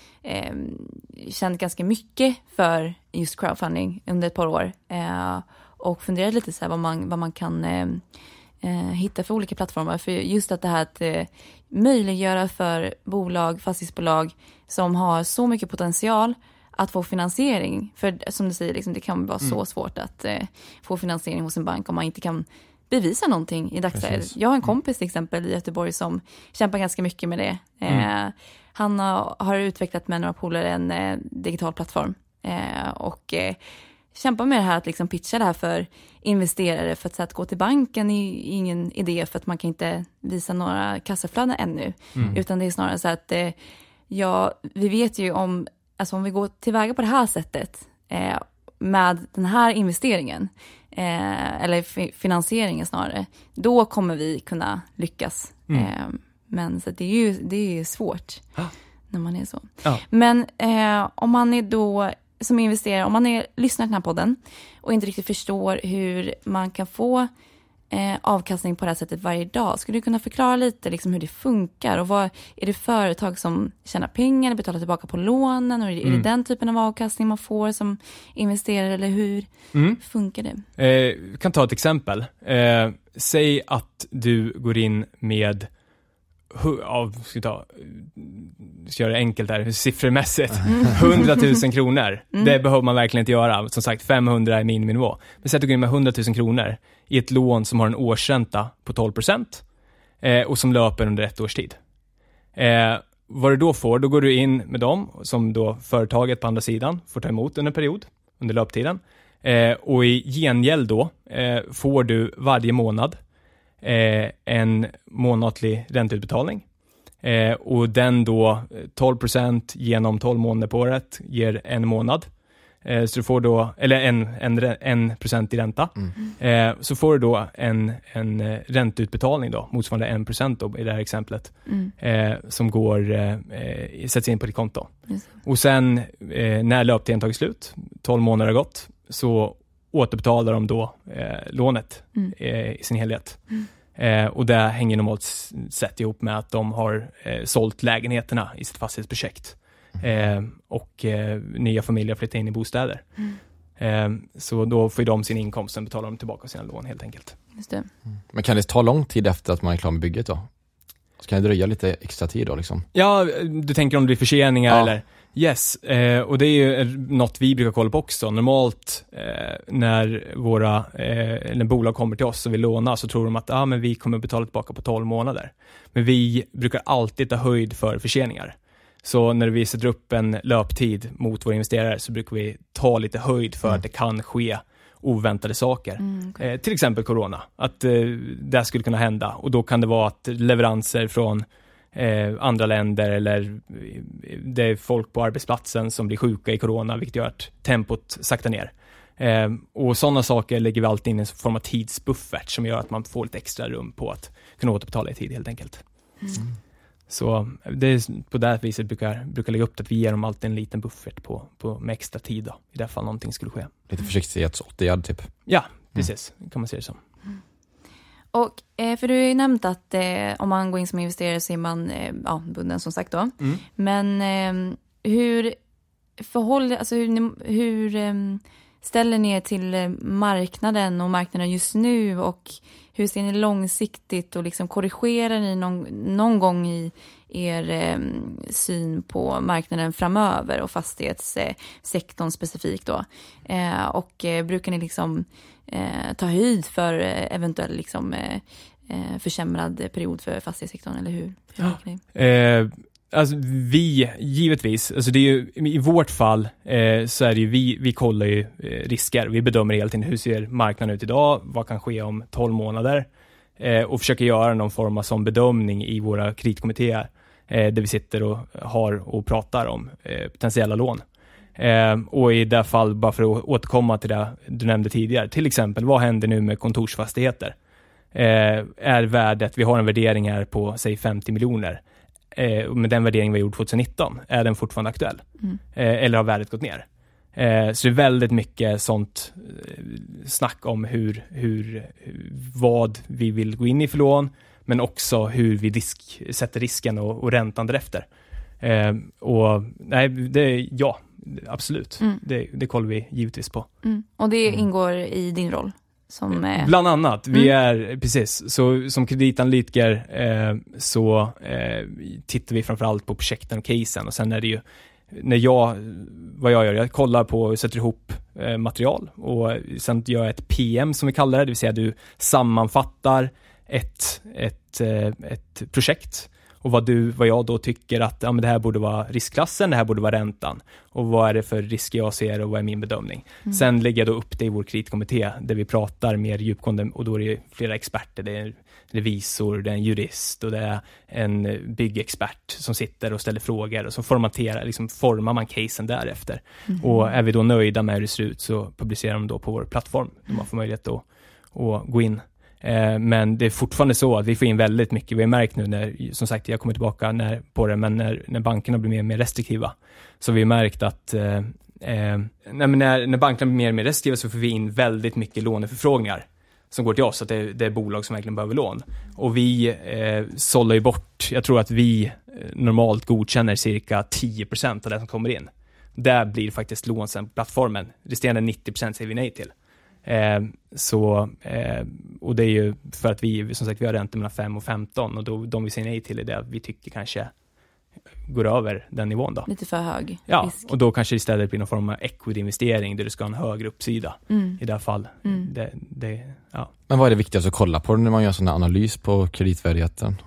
känt ganska mycket för just crowdfunding under ett par år. Eh, och funderat lite så här vad man, vad man kan eh, eh, hitta för olika plattformar. För just att det här att eh, möjliggöra för bolag, fastighetsbolag som har så mycket potential att få finansiering. För som du säger, liksom, det kan vara mm. så svårt att eh, få finansiering hos en bank om man inte kan bevisa någonting i dagsläget. Jag har en kompis till exempel i Göteborg som kämpar ganska mycket med det. Eh, mm. Han har, har utvecklat med några polare en eh, digital plattform eh, och eh, kämpar med det här att liksom pitcha det här för investerare, för att, så att gå till banken är ingen idé, för att man kan inte visa några kassaflöden ännu. Mm. Utan det är snarare så att eh, ja, vi vet ju om, alltså om vi går tillväga på det här sättet eh, med den här investeringen, eh, eller fi- finansieringen snarare, då kommer vi kunna lyckas. Mm. Eh, men så det är ju, det är ju svårt ah. när man är så. Ah. Men eh, om man är då som investerare, om man är, lyssnar till den här podden och inte riktigt förstår hur man kan få eh, avkastning på det här sättet varje dag, skulle du kunna förklara lite liksom hur det funkar och vad är det företag som tjänar pengar eller betalar tillbaka på lånen, och är det, mm. är det den typen av avkastning man får som investerare, eller hur mm. funkar det? Eh, vi kan ta ett exempel. Eh, säg att du går in med Ja, ska ta, ska göra det enkelt där, siffrormässigt. hundratusen kronor. Mm. Det behöver man verkligen inte göra. Som sagt, femhundra är miniminivå. Men säg att du går in med hundratusen kronor i ett lån som har en årsränta på tolv procent eh, och som löper under ett års tid. Eh, vad du då får, då går du in med dem som då företaget på andra sidan får ta emot under en period, under löptiden. Eh, och i gengäld då eh, får du varje månad Eh, en månatlig ränteutbetalning. Eh, och den då tolv procent genom tolv månader på året ger en månad. Eh, så du får då, eller en, en, en procent i ränta. Mm. Eh, så får du då en, en ränteutbetalning då, motsvarande en procent då, i det här exemplet. Mm. Eh, som går, eh, sätts in på ditt konto. Just. Och sen eh, när löptiden tagit slut, tolv månader har gått, så återbetalar de då eh, lånet mm. eh, i sin helhet. Mm. Eh, och det hänger normalt sett ihop med att de har eh, sålt lägenheterna i sitt fastighetsprojekt. Eh, och eh, nya familjer flyttar in i bostäder. Mm. Eh, så då får de sin inkomst och betalar de tillbaka sina lån helt enkelt. Just det. Mm. Men kan det ta lång tid efter att man är klar med bygget då? Så kan det dröja lite extra tid då liksom? Ja, du tänker om det blir förseningar ja. eller... Yes, eh, och det är ju något vi brukar kolla på också. Normalt eh, när våra eh, när bolag kommer till oss och vill låna, så tror de att ah, men vi kommer betala tillbaka på tolv månader. Men vi brukar alltid ta höjd för förseningar. Så när vi sätter upp en löptid mot våra investerare, så brukar vi ta lite höjd för mm. att det kan ske oväntade saker. Mm, okay. eh, till exempel corona. Att eh, det skulle kunna hända. Och då kan det vara att leveranser från Eh, andra länder, eller det är folk på arbetsplatsen som blir sjuka i corona, vilket gör att tempot saktar ner. Eh, och sådana saker lägger vi alltid in en form av tidsbuffert som gör att man får lite extra rum på att kunna återbetala i tid helt enkelt. Mm. Så det är på det här viset brukar, brukar lägga upp att vi ger dem alltid en liten buffert på, på, med extra tid då, i det fall någonting skulle ske. Lite försiktighetsåtgärd typ. Ja, precis. Mm. Kan man se det som. Mm. Och eh, för du har ju nämnt att eh, om man går in som investerare så är man eh, ja, bunden som sagt då. Mm. Men eh, hur förhåller, alltså hur, hur eh, ställer ni er till marknaden och marknaden just nu, och hur ser ni långsiktigt, och liksom korrigerar ni någon, någon gång i er eh, syn på marknaden framöver och fastighetssektorn eh, specifikt då? Eh, och eh, brukar ni liksom eh, ta höjd för eh, eventuell liksom eh, försämrad period för fastighetssektorn, eller hur? hur ja. eh, alltså vi, givetvis, alltså det är ju, i vårt fall eh, så är det ju, vi, vi kollar ju eh, risker, vi bedömer hela tiden hur ser marknaden ut idag, vad kan ske om tolv månader, eh, och försöker göra någon form av sån bedömning i våra kreditkommittéer eh, där vi sitter och har och pratar om eh, potentiella lån. Eh, och i det fall, bara för att återkomma till det du nämnde tidigare, till exempel, vad händer nu med kontorsfastigheter? Eh, är värdet, vi har en värdering här på säg femtio miljoner, eh, med den värdering vi gjorde tjugonitton, är den fortfarande aktuell? Mm. Eh, eller har värdet gått ner? Eh, så det är väldigt mycket sånt eh, snack om hur, hur, vad vi vill gå in i för lån, men också hur vi risk, sätter risken och, och räntan därefter. Eh, och nej, det, ja, absolut. Mm. Det, det kollar vi givetvis på. Mm. Och det ingår i din roll? Som, eh... Bland annat, vi mm. är precis, så som kreditanalytiker eh, så eh, tittar vi framförallt på projekten och casen, och sen är det ju när jag, vad jag gör, jag kollar på och sätter ihop eh, material, och sen gör jag ett P M som vi kallar det, det vill säga du sammanfattar ett, ett, eh, ett projekt och vad, du, vad jag då tycker att ja, men det här borde vara riskklassen, det här borde vara räntan. Och vad är det för risker jag ser och vad är min bedömning. Mm. Sen lägger jag då upp det i vår kreditkommitté där vi pratar mer djupgående och då är det flera experter. Det är en revisor, det är en jurist och det är en byggexpert som sitter och ställer frågor och så formaterar, liksom formar man casen därefter. Mm. Och är vi då nöjda med hur det ser ut så publicerar de då på vår plattform. Mm. Man får möjlighet att, att gå in. Men det är fortfarande så att vi får in väldigt mycket. Vi har märkt nu när, som sagt, jag kommer tillbaka när, på det, men när, när bankerna blir mer och mer restriktiva så vi har märkt att eh, eh, när, när bankerna blir mer och mer restriktiva så får vi in väldigt mycket låneförfrågningar som går till oss, att det, det är bolag som verkligen behöver lån. Och vi eh, sållar ju bort, jag tror att vi eh, normalt godkänner cirka tio procent av det som kommer in. Där blir faktiskt lån sen på plattformen. Resterande nittio procent säger vi nej till. Eh, så, eh, och det är ju för att vi, som sagt, vi har räntor mellan fem och femton och då, de vi säger nej till är det vi tycker kanske går över den nivån då. Lite för hög ja, risk. Och då kanske istället blir någon form av equity-investering där du ska ha en högre uppsida mm. i det här fall. Mm. Det, det, ja. Men vad är det viktigaste att kolla på när man gör sån här analys på kreditvärdigheten?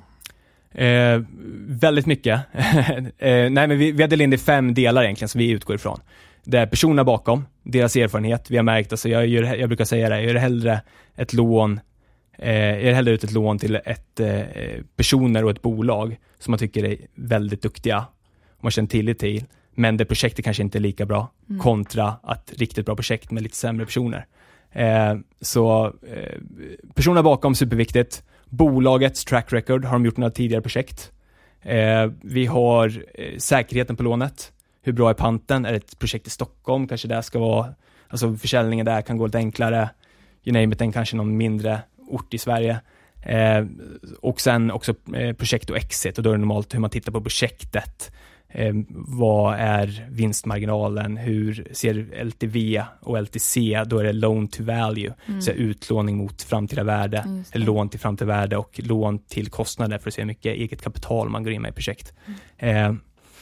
Eh, väldigt mycket. eh, nej, men vi, vi har delat in det i fem delar egentligen som vi utgår ifrån. Det är personerna bakom, deras erfarenhet. Vi har märkt, alltså jag, gör, jag brukar säga det, jag gör hellre ett lån, eh, jag gör hellre ut ett lån till ett eh, personer och ett bolag som man tycker är väldigt duktiga och man känner tillit till, men det projektet kanske inte är lika bra mm. kontra att riktigt bra projekt med lite sämre personer. Eh, så eh, personerna bakom, superviktigt. Bolagets track record, har de gjort några tidigare projekt? Eh, vi har eh, säkerheten på lånet. Hur bra är panten? Är det ett projekt i Stockholm? Kanske det ska vara, alltså försäljningen där kan gå lite enklare. You name it, än kanske någon mindre ort i Sverige. Eh, och sen också eh, projekt och exit. Och då är det normalt hur man tittar på projektet. Eh, vad är vinstmarginalen? Hur ser L T V och L T C? Då är det loan to value. Mm. Så utlåning mot framtida värde. Eller lån till framtida värde och lån till kostnader för att se hur mycket eget kapital man går in med i projekt. Mm. Eh,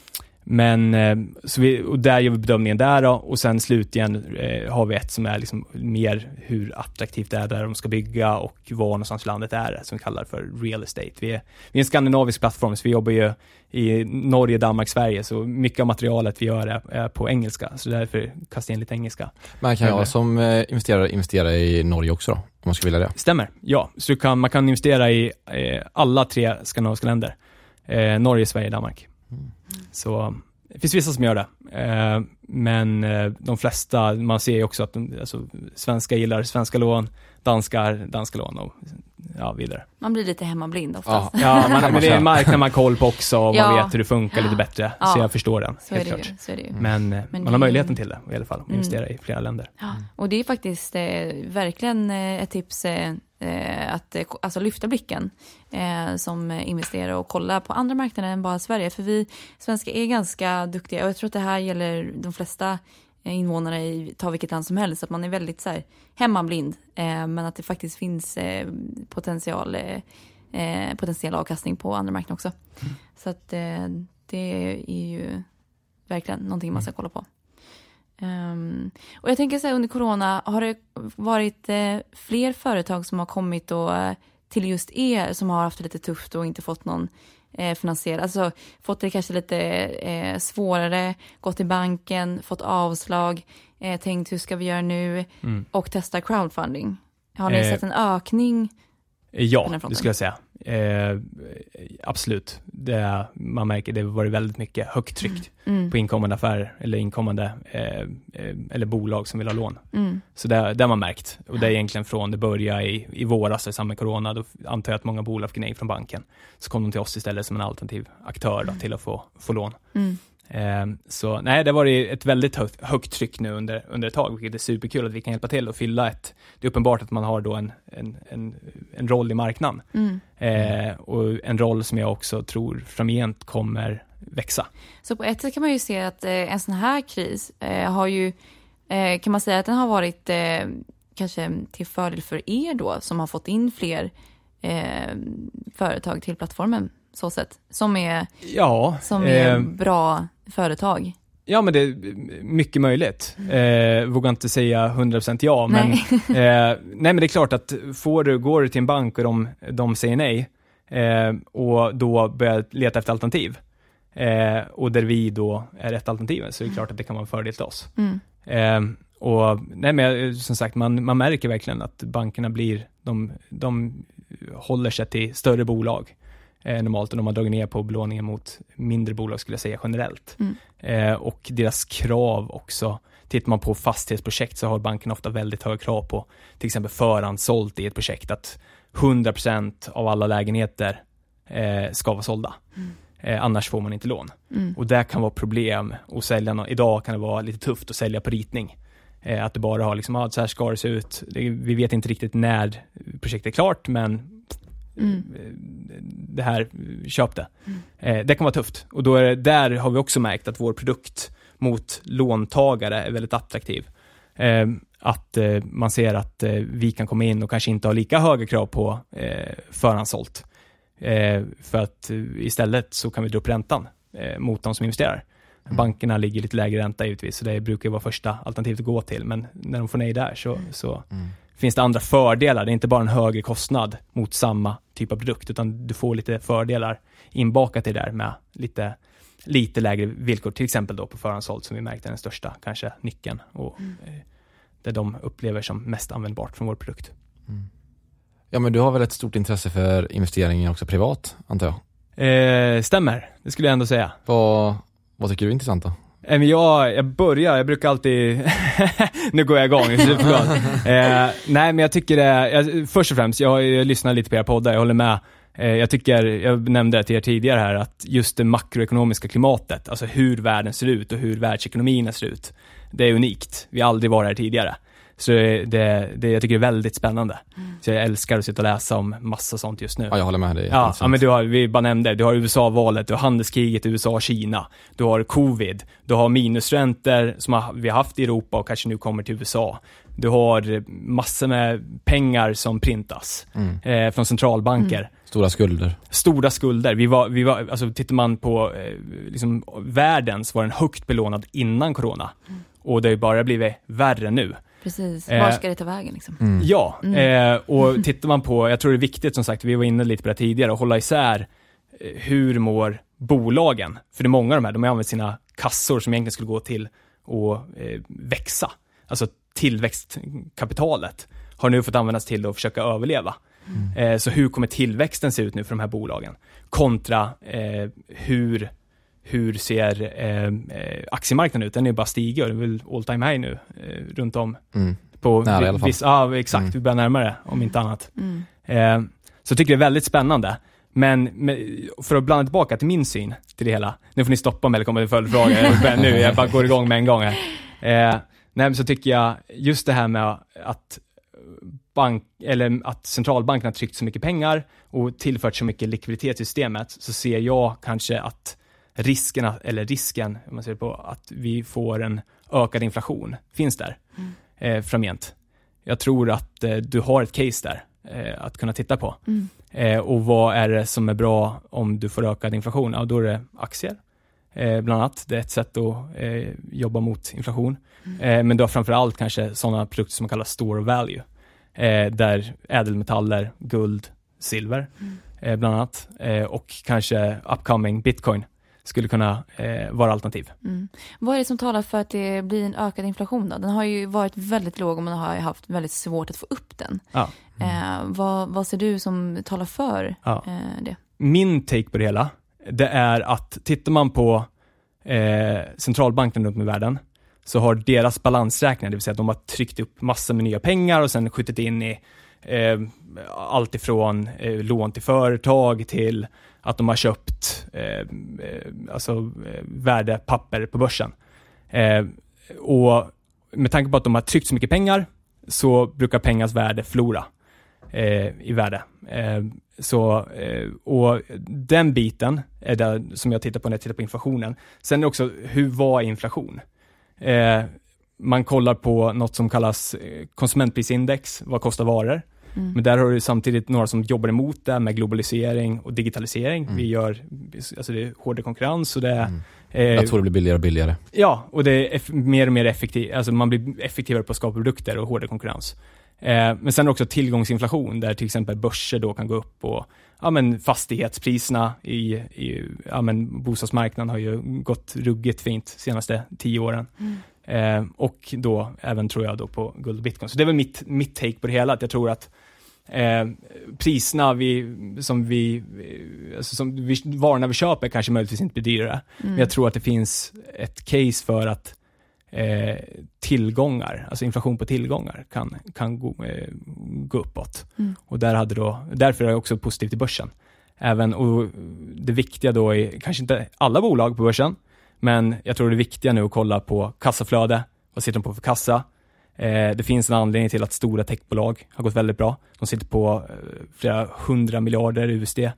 Men så vi, och där gör vi bedömningen där då, och sen slutligen eh, har vi ett som är liksom mer hur attraktivt det är där de ska bygga och var någonstans i landet är det, som vi kallar för real estate. Vi är, vi är en skandinavisk plattform så vi jobbar ju i Norge, Danmark, Sverige, så mycket av materialet vi gör är, är på engelska, så därför kastar jag in lite engelska. Men kan jag som eh, investerare investera i Norge också då, om man ska vilja det? Stämmer, ja. Så du kan, man kan investera i eh, alla tre skandinaviska länder. Eh, Norge, Sverige, Danmark. Mm. Så det finns vissa som gör det. Eh, men eh, de flesta, man ser ju också att de, alltså, svenska gillar svenska lån, danskar, danska lån och ja, vidare. Man blir lite hemmablind oftast. Ja, ja man, men det är en marknad man har koll på också och ja. man vet hur det funkar lite bättre. Ja. Så jag förstår den, så helt är det klart. ju, så är det ju. Men, men man det har möjligheten till det i alla fall, att investera mm. i flera länder. Ja. Och det är faktiskt eh, verkligen eh, ett tips eh, att eh, alltså lyfta blicken eh, som investerare och kolla på andra marknader än bara Sverige. För vi svenskar är ganska duktiga och jag tror att det här gäller de flesta invånare i ta vilket land som helst, att man är väldigt så här, hemmablind eh, men att det faktiskt finns eh, potential eh, potentiell avkastning på andra marknader också. Mm. Så att eh, det är ju verkligen någonting man ska kolla på. Um, och jag tänker så här, under corona har det varit eh, fler företag som har kommit och, eh, till just er som har haft det lite tufft och inte fått någon eh, finansiering, alltså fått det kanske lite eh, svårare, gått till banken, fått avslag, eh, tänkt hur ska vi göra nu mm. och testa crowdfunding. Har ni eh, sett en ökning? Ja, det skulle jag säga. Eh, absolut. Det, man märker det har varit väldigt mycket högt tryck mm. Mm. på inkommande affärer eller inkommande eh, eller bolag som vill ha lån. Mm. Så det, det har man märkt. Och det är egentligen från det började i, i våras i samband med corona. Då antar jag att många bolag fick nej från banken. Så kom de till oss istället som en alternativ aktör då, till att få, få lån. Mm. Eh, så nej, det har varit ett väldigt högt, högt tryck nu under, under ett tag, vilket är superkul att vi kan hjälpa till och fylla ett. Det är uppenbart att man har då en, en, en, en roll i marknaden. Mm. Eh, och en roll som jag också tror framgent kommer växa. Så på ett sätt kan man ju se att eh, en sån här kris eh, har ju, eh, kan man säga att den har varit eh, kanske till fördel för er då, som har fått in fler eh, företag till plattformen, så sätt, som är, ja, som är eh, bra företag. Ja, men det är mycket möjligt. Eh, vågar inte säga hundra procent ja, men, nej. eh, nej, men det är klart att får du, går du till en bank och de, de säger nej, eh, och då börja leta efter alternativ. Eh, och där vi då är ett alternativ, så är det klart att det kan vara en fördel till oss. Mm. Eh, och nej, men som sagt, man, man märker verkligen att bankerna blir, de, de håller sig till större bolag eh, normalt, och de har dragit ner på belåningen mot mindre bolag, skulle jag säga generellt. Mm. Eh, och deras krav också, tittar man på fastighetsprojekt så har banken ofta väldigt höga krav på till exempel förhandsålt i ett projekt, att hundra procent av alla lägenheter eh, ska vara sålda. Mm. Eh, annars får man inte lån. Mm. Och där kan vara problem att sälja. No- idag kan det vara lite tufft att sälja på ritning. Eh, att det bara har liksom, ah, så här ska det se ut. Det, vi vet inte riktigt när projektet är klart, men Mm. det här, köp det. Mm. Eh, det kan vara tufft. Och då är det, där har vi också märkt att vår produkt mot låntagare är väldigt attraktiv. Eh, att eh, man ser att eh, vi kan komma in och kanske inte ha lika höga krav på eh, förhandsålt. Eh, för att eh, istället så kan vi dra upp räntan eh, mot de som investerar. Mm. Bankerna ligger lite lägre ränta givetvis, så det brukar vara första alternativet att gå till. Men när de får nej där så, så mm. finns det andra fördelar. Det är inte bara en högre kostnad mot samma typ av produkt, utan du får lite fördelar inbakat i det där med lite, lite lägre villkor. Till exempel då på förhandsålt, som vi märkte är den största kanske nyckeln, och mm. eh, det de upplever som mest användbart från vår produkt. Mm. Ja, men du har väl ett stort intresse för investeringar också privat, antar jag? Eh, stämmer, det skulle jag ändå säga. Vad, vad tycker du är intressant då? Eh, men jag, jag börjar, jag brukar alltid... nu går jag igång, så eh, nej, men jag tycker det... Jag, först och främst, jag, jag lyssnar lite på era poddar, jag håller med. Eh, jag tycker, jag nämnde det till er tidigare här, att just det makroekonomiska klimatet, alltså hur världen ser ut och hur världsekonomierna ser ut, det är unikt. Vi har aldrig varit här tidigare. Så det, det, jag tycker det är väldigt spännande. Mm. Så jag älskar att sitta och läsa om massa sånt just nu. Ja, jag håller med dig. Ja, ja, men du har, vi bara nämnde, du har U S A-valet, du har handelskriget U S A och Kina, du har covid, du har minusräntor som har, vi har haft i Europa och kanske nu kommer till U S A. Du har massor med pengar som printas mm. eh, från centralbanker. Mm. Stora skulder. Stora skulder. Vi var, vi var, alltså tittar man på eh, liksom, världen, så var den högt belånad innan corona. Mm. Och det har ju bara blivit värre nu. Precis, var ska det ta vägen liksom? Mm. Ja, mm. Eh, och tittar man på, jag tror det är viktigt som sagt, vi var inne lite på det tidigare, att hålla isär eh, hur mår bolagen? För det är många av de här, de har använt sina kassor som egentligen skulle gå till att eh, växa. Alltså tillväxtkapitalet har nu fått användas till att försöka överleva. Mm. Eh, så hur kommer tillväxten se ut nu för de här bolagen? Kontra eh, hur hur ser eh, aktiemarknaden ut? Den är bara stiger, det är väl all time high nu eh, runt om. Mm. På Nära i alla fall. Viss, ja, exakt. Mm. Vi börjar närma det, om inte annat. Mm. Eh, så jag tycker det är väldigt spännande. Men med, för att blanda tillbaka till min syn till det hela. Nu får ni stoppa mig eller komma till följdfråga. nu, jag bara går igång med en gång här. Eh, nej, men så tycker jag just det här med att bank, eller att centralbanken har tryckt så mycket pengar och tillfört så mycket likviditet i systemet, så ser jag kanske att riskerna, eller risken om man ser på att vi får en ökad inflation finns där mm. eh, framgent. Jag tror att eh, du har ett case där eh, att kunna titta på. Mm. Eh, och vad är det som är bra om du får ökad inflation? Ja, då är det aktier. Eh, bland annat. Det är ett sätt att eh, jobba mot inflation. Mm. Eh, men du har framförallt kanske sådana produkter som man kallar store value. Eh, där ädelmetaller, guld, silver mm. eh, bland annat. Eh, och kanske upcoming bitcoin skulle kunna eh, vara alternativ. Mm. Vad är det som talar för att det blir en ökad inflation då? Den har ju varit väldigt låg och man har haft väldigt svårt att få upp den. Ja. Mm. Eh, vad, vad ser du som talar för ja. eh, det? Min take på det hela, det är att tittar man på eh, centralbanken runt om i världen, så har deras balansräkningar, det vill säga att de har tryckt upp massor med nya pengar och sen skjutit in i eh, allt ifrån eh, lån till företag till att de har köpt eh, alltså, eh, värdepapper på börsen. Eh, och med tanke på att de har tryckt så mycket pengar, så brukar pengars värde förlora eh, i värde. Eh, så, eh, och den biten är det som jag tittar på när jag tittar på inflationen. Sen är det också, hur var inflation? Eh, man kollar på något som kallas konsumentprisindex, vad kostar varor? Mm. Men där har du samtidigt några som jobbar emot det med globalisering och digitalisering. Mm. Vi gör, alltså det är hårdare konkurrens och det är... Mm. Eh, jag tror det blir billigare och billigare. Ja, och det är eff- mer och mer effektivt. Alltså man blir effektivare på att skapa produkter och hårdare konkurrens. Eh, men sen också tillgångsinflation där till exempel börser då kan gå upp och ja, men fastighetspriserna i, i ja, men bostadsmarknaden har ju gått ruggigt fint de senaste tio åren. Mm. Eh, och då även tror jag då på guld och bitcoin. Så det är väl mitt, mitt take på det hela, att jag tror att eh, priserna vi, som vi, alltså som vi, varorna vi köper kanske möjligtvis inte blir dyrare. Mm. Men jag tror att det finns ett case för att eh, tillgångar, alltså inflation på tillgångar kan, kan gå, eh, gå uppåt. Mm. Och där hade då, därför är jag också positiv till börsen. Även, och det viktiga då är kanske inte alla bolag på börsen, men jag tror det är viktiga nu att kolla på kassaflöde. Vad sitter de på för kassa? Eh, det finns en anledning till att stora techbolag har gått väldigt bra. De sitter på eh, flera hundra miljarder U S D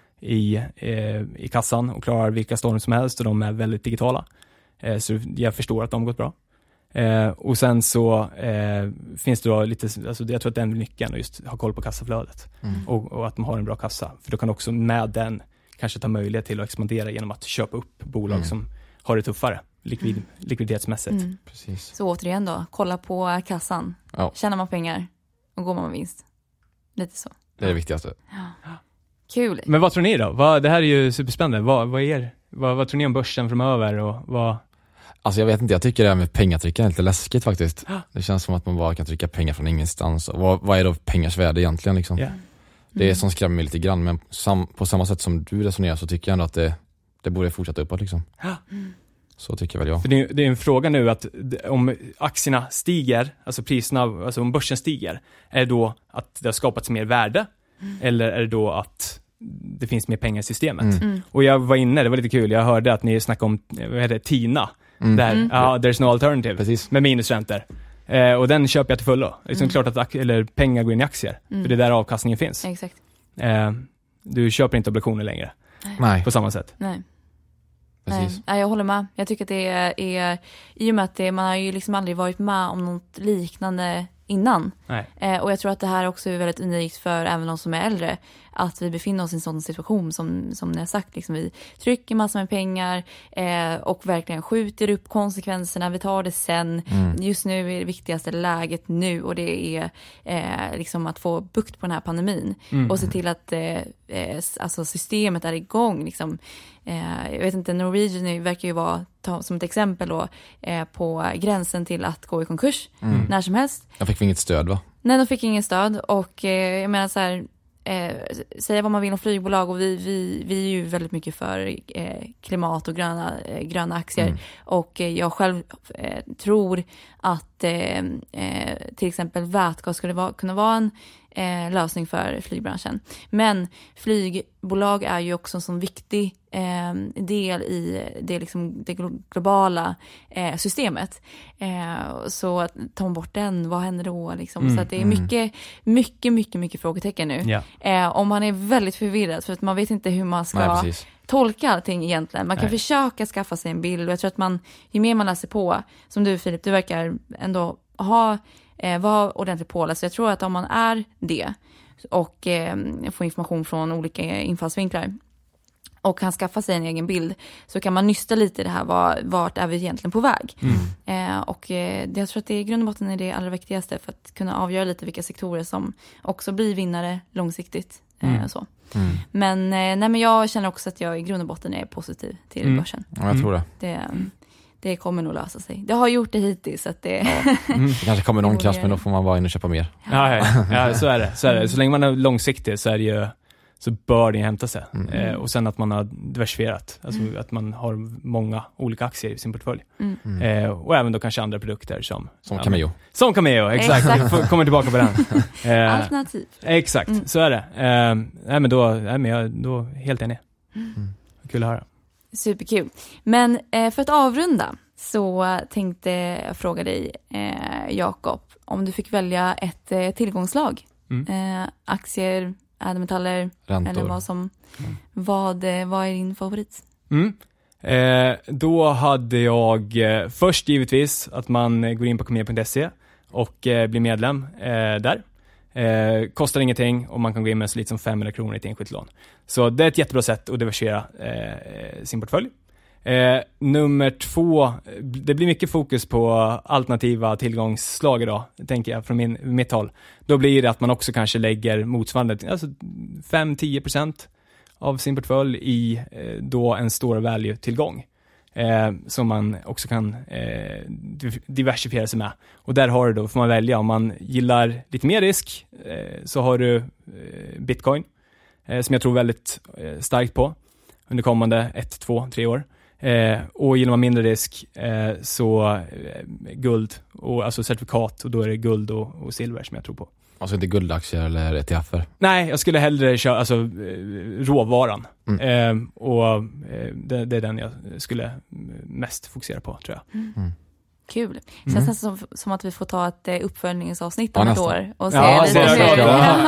i, eh, i kassan och klarar vilka storm som helst, och de är väldigt digitala. Eh, så jag förstår att de har gått bra. Eh, och sen så eh, finns det då lite, alltså jag tror att den är nyckeln att just ha koll på kassaflödet. Mm. Och, och att de har en bra kassa. För då kan också med den kanske ta möjlighet till att expandera genom att köpa upp bolag mm. som har det tuffare likvid, mm. likviditetsmässigt. Mm. Precis. Så återigen då, kolla på kassan. Ja. Tjänar man pengar och går man med vinst. Lite så. Det är det viktigaste. Ja. Kul. Men vad tror ni då? Vad, det här är ju superspännande. Vad, vad, är, vad, vad tror ni om börsen framöver? Och vad... Alltså jag vet inte, jag tycker det här med pengatryck är lite läskigt faktiskt. Ja. Det känns som att man bara kan trycka pengar från ingenstans. Och vad, vad är då pengars värde egentligen liksom? Yeah. Mm. Det är som skrämmer mig lite grann, men sam, på samma sätt som du resonerar så tycker jag ändå att det, det borde fortsätta uppåt liksom. Ja. Mm. Så tycker väl jag. För det, det är en fråga nu att om aktierna stiger, alltså priserna, alltså om börsen stiger, är det då att det har skapats mer värde? Mm. Eller är det då att det finns mer pengar i systemet? Mm. Och jag var inne, det var lite kul, jag hörde att ni snackade om, vad heter det, Tina. Mm. Där, mm. ja, there's no alternative. Precis. Med minusräntor. Eh, och den köper jag till fullo. Det är liksom mm. klart att eller pengar går in i aktier. Mm. För det är där avkastningen finns. Exakt. Eh, du köper inte obligationer längre. Nej. På samma sätt. Nej. Precis. Nej, jag håller med. Jag tycker att det är, är i och med att det, man har ju liksom aldrig varit med om något liknande innan. Eh, och jag tror att det här också är väldigt unikt för även de som är äldre. Att vi befinner oss i en sån situation som, som ni har sagt. Liksom, vi trycker massor med pengar eh, och verkligen skjuter upp konsekvenserna. Vi tar det sen. Mm. Just nu är det viktigaste läget nu, och det är eh, liksom att få bukt på den här pandemin. Mm. Och se till att eh, alltså systemet är igång. Liksom. Eh, jag vet inte, Norwegian verkar ju vara, ta, som ett exempel då, eh, på gränsen till att gå i konkurs mm. när som helst. Jag fick inget stöd, va? Nej, de fick inget stöd. Och eh, jag menar så här, eh, säga vad man vill om flygbolag, och vi, vi, vi är ju väldigt mycket för eh, klimat och gröna, eh, gröna aktier. Mm. Och eh, jag själv eh, tror att eh, eh, till exempel vätgas skulle vara, kunna vara en eh, lösning för flygbranschen. Men flygbolag är ju också en sån viktig eh, del i det, liksom, det globala eh, systemet. Eh, så att ta man bort den, vad händer då? Liksom? Mm, så att det är mycket, mycket, mycket, mycket frågetecken nu. Ja. Eh, och man är väldigt förvirrad, för att man vet inte hur man ska Nej, tolka allting egentligen. Man kan Nej. försöka skaffa sig en bild, och jag tror att man, ju mer man läser på, som du Filip, du verkar ändå ha Eh, var ordentligt påläst. Så jag tror att om man är det och eh, får information från olika infallsvinklar och kan skaffa sig en egen bild, så kan man nysta lite i det här, var, vart är vi egentligen på väg. Mm. Eh, och eh, jag tror att det i grund och botten är det allra viktigaste för att kunna avgöra lite vilka sektorer som också blir vinnare långsiktigt. Eh, mm. så. Mm. Men, eh, nej, men jag känner också att jag i grund och botten är positiv till mm. börsen. Ja, jag tror det. Det Det kommer nog lösa sig. Det har gjort det hittills. Så att det... Ja. Mm. Det kanske kommer någon krasch, men då får man vara in och köpa mer. Ja, ja, ja så, är det, så är det. Så länge man är långsiktig så, är det ju, så bör det hämta sig. Mm. Eh, och sen att man har diversifierat. Alltså mm. att man har många olika aktier i sin portfölj. Mm. Eh, och även då kanske andra produkter som... Som ja, Cameo. Som Cameo, exakt. exakt. Kommer tillbaka på den. Eh, Alternativ. Exakt, mm. så är det. Eh, nej, men då, nej, men jag då helt enig. Mm. Kul att höra. Superkul. Men eh, för att avrunda så tänkte jag fråga dig, eh, Jakob, om du fick välja ett eh, tillgångslag. Mm. Eh, aktier, ädelmetaller, räntor. Eller vad som, mm. vad, vad är din favorit? Mm. Eh, då hade jag eh, först givetvis att man går in på cameo punkt se och eh, blir medlem eh, där. Eh, kostar ingenting och man kan gå in med så lite som femhundra kronor i ett enskilt lån. Så det är ett jättebra sätt att diversifiera eh, sin portfölj. Eh, nummer två, det blir mycket fokus på alternativa tillgångsslag idag, tänker jag från min, mitt håll. Då blir det att man också kanske lägger motsvarande alltså fem till tio procent av sin portfölj i eh, då en stor value-tillgång. Eh, som man också kan eh, diversifiera sig med. Och där har du då, får man välja om man gillar lite mer risk, eh, så har du eh, Bitcoin eh, som jag tror väldigt eh, starkt på under kommande ett, två, tre år. Eh, och gillar man mindre risk eh, så eh, guld och alltså certifikat, och då är det guld och, och silver som jag tror på. Alltså inte guldaktier eller E T F-er? Nej, jag skulle hellre köra alltså, råvaran. Mm. Eh, och eh, det, det är den jag skulle mest fokusera på, tror jag. Mm. Mm. Kul. Känns mm. det som, som att vi får ta ett eh, uppföljningsavsnitt om ja, ett år och se ja, lite hur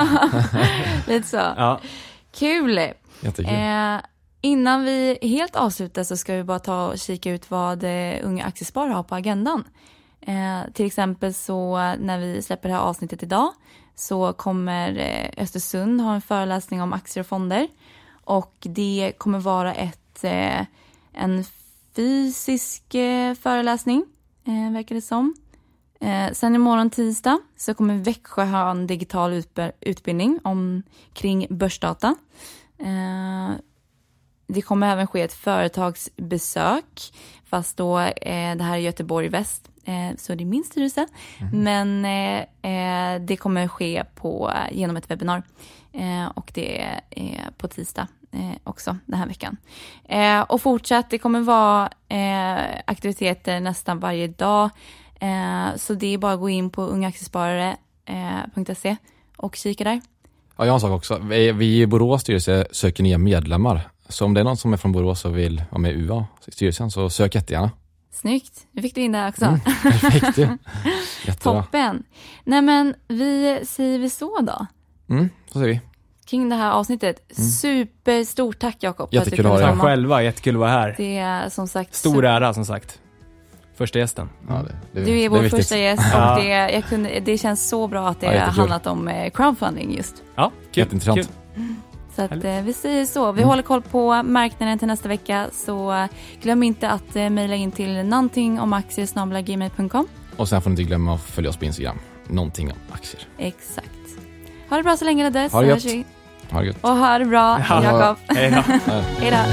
det lite så. Ja. Kul. Jättekul. Eh, innan vi helt avslutar så ska vi bara ta och kika ut vad eh, Unga Aktiesparare har på agendan. Eh, till exempel så när vi släpper det här avsnittet idag så kommer eh, Östersund ha en föreläsning om aktier och fonder, och det kommer vara ett, eh, en fysisk eh, föreläsning eh, verkar det som. Eh, sen imorgon tisdag så kommer Växjö ha en digital utb- utbildning om, kring börsdata. Eh, det kommer även ske ett företagsbesök, fast då eh, det här är Göteborg Väst. Så det är min styrelse. Mm. Men eh, det kommer ske på, genom ett webbinar. Eh, och det är eh, på tisdag eh, också den här veckan. Eh, och fortsatt, det kommer vara eh, aktiviteter nästan varje dag. Eh, så det är bara att gå in på unga aktiesparare punkt se och kika där. Ja, jag har en sak också. Vi, vi i Borås styrelse söker nya medlemmar. Så om det är någon som är från Borås och vill vara med i U A styrelsen, så sök jättegärna. Snyggt, nu fick du in det här också. Mm, perfekt. Toppen. Nej men vi säger vi så då. Mm, så säger vi. Kring det här avsnittet. Mm. Superstort tack Jakob. Jättekul att ha dig själva, jättekul att vara här. Det är som sagt stor ära som sagt. Första gästen. Ja, det, det, du är vår är första gäst och ja. det, jag kunde, det känns så bra att det ja, har handlat om crowdfunding just. Ja, kul. Jätteintressant. Kul. Så att, eh, vi säger så. Vi mm. håller koll på marknaden till nästa vecka. Så eh, glöm inte att eh, mejla in till någonting om aktier snabel-a gmail punkt com. Och sen får ni inte glömma att följa oss på Instagram. Någonting om aktier. Exakt. Ha det bra så länge det. Ha det gött. Ha det gött. Och ha det bra, ja. Jakob. Hej då. Hej då.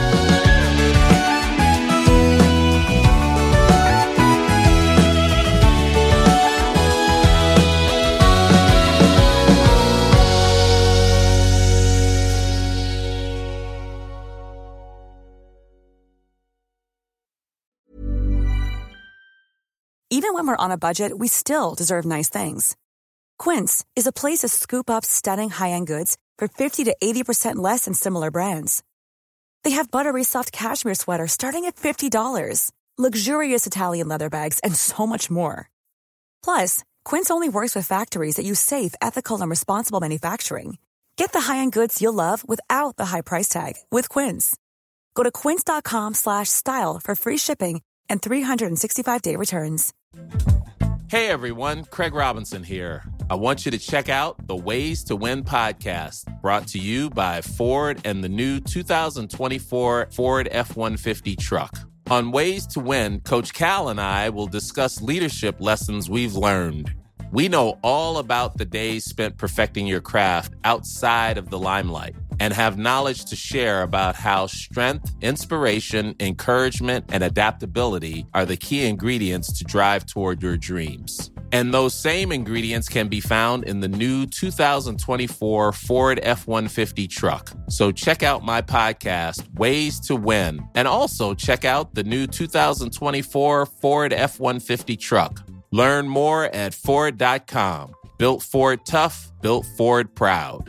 Even when we're on a budget, we still deserve nice things. Quince is a place to scoop up stunning high-end goods for fifty to eighty percent less than similar brands. They have buttery soft cashmere sweaters starting at fifty dollars, luxurious Italian leather bags, and so much more. Plus, Quince only works with factories that use safe, ethical, and responsible manufacturing. Get the high-end goods you'll love without the high price tag with Quince. Go to quince.com slash style for free shipping and three sixty-five day returns. Hey everyone, Craig Robinson here. I want you to check out the Ways to Win podcast, brought to you by Ford and the new two thousand twenty-four Ford F one fifty truck. On Ways to Win, Coach Cal and I will discuss leadership lessons we've learned. We know all about the days spent perfecting your craft outside of the limelight, and have knowledge to share about how strength, inspiration, encouragement, and adaptability are the key ingredients to drive toward your dreams. And those same ingredients can be found in the new two thousand twenty-four Ford F one fifty truck. So check out my podcast, Ways to Win, and also check out the new two thousand twenty-four Ford F one fifty truck. Learn more at Ford dot com. Built Ford tough, built Ford proud.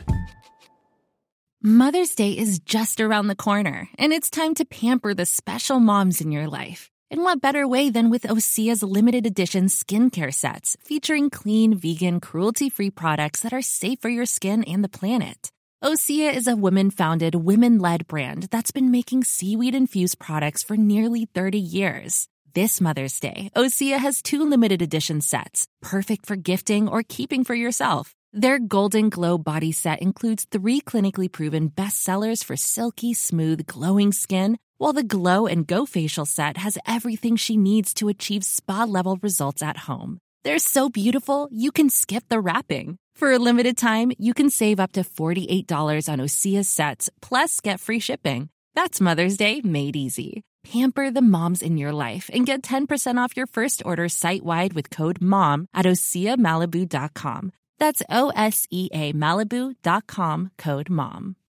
Mother's Day is just around the corner, and it's time to pamper the special moms in your life. And what better way than with Osea's limited edition skincare sets, featuring clean, vegan, cruelty-free products that are safe for your skin and the planet. Osea is a women-founded, women-led brand that's been making seaweed-infused products for nearly thirty years. This Mother's Day, Osea has two limited edition sets, perfect for gifting or keeping for yourself. Their Golden Glow body set includes three clinically proven bestsellers for silky, smooth, glowing skin, while the Glow and Go facial set has everything she needs to achieve spa-level results at home. They're so beautiful, you can skip the wrapping. For a limited time, you can save up to forty-eight dollars on Osea sets, plus get free shipping. That's Mother's Day made easy. Pamper the moms in your life and get ten percent off your first order site-wide with code MOM at osea malibu dot com. That's O S E A Malibu dot com, code MOM.